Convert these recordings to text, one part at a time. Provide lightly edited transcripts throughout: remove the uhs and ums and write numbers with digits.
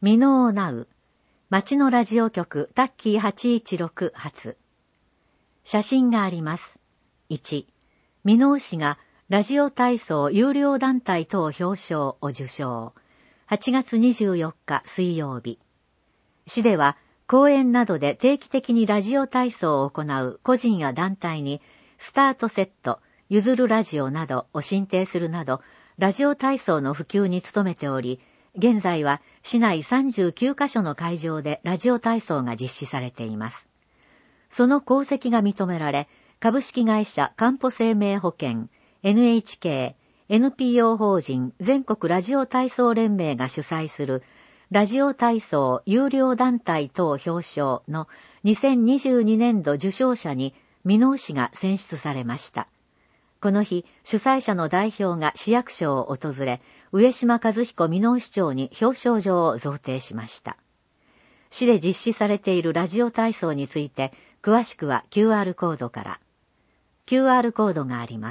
ミノーナウ、町のラジオ局タッキー816発。写真があります。1、箕面市がラジオ体操有料団体等表彰を受賞。8月24日水曜日。市では公園などで定期的にラジオ体操を行う個人や団体にスタートセット、譲るラジオなどを申請するなど、ラジオ体操の普及に努めており、現在は市内39カ所の会場でラジオ体操が実施されています。その功績が認められ、株式会社かんぽ生命保険、NHK、NPO 法人全国ラジオ体操連盟が主催するラジオ体操有料団体等表彰の2022年度受賞者に箕面市が選出されました。この日、主催者の代表が市役所を訪れ、上島和彦箕面市長に表彰状を贈呈しました。市で実施されているラジオ体操について、詳しくは QR コードから。QR コードがあります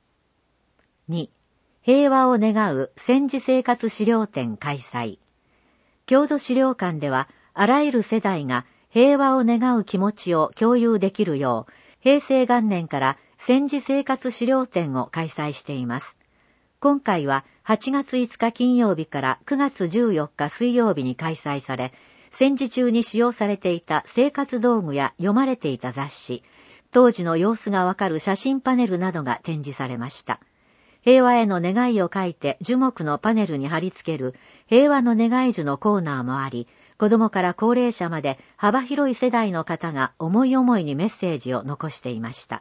。2、平和を願う戦時生活資料展開催。郷土資料館では、あらゆる世代が平和を願う気持ちを共有できるよう、平成元年から戦時生活資料展を開催しています。今回は8月5日金曜日から9月14日水曜日に開催され、戦時中に使用されていた生活道具や読まれていた雑誌、当時の様子がわかる写真パネルなどが展示されました。平和への願いを書いて樹木のパネルに貼り付ける平和の願い樹のコーナーもあり、子供から高齢者まで幅広い世代の方が思い思いにメッセージを残していました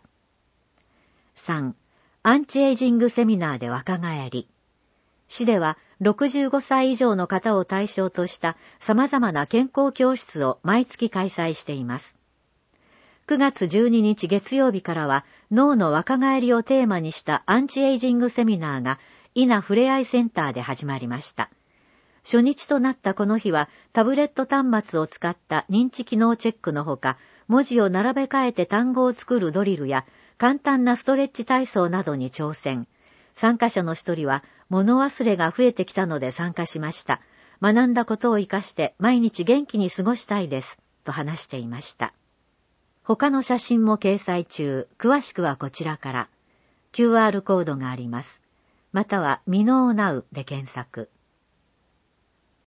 。3、アンチエイジングセミナーで若返り。市では65歳以上の方を対象とした様々な健康教室を毎月開催しています。9月12日月曜日からは脳の若返りをテーマにしたアンチエイジングセミナーが伊那ふれあいセンターで始まりました。初日となったこの日はタブレット端末を使った認知機能チェックのほか、文字を並べ替えて単語を作るドリルや簡単なストレッチ体操などに挑戦。参加者の一人は物忘れが増えてきたので参加しました。学んだことを生かして毎日元気に過ごしたいです。と話していました。他の写真も掲載中、詳しくはこちらから。QR コードがあります。またはミノーナウで検索。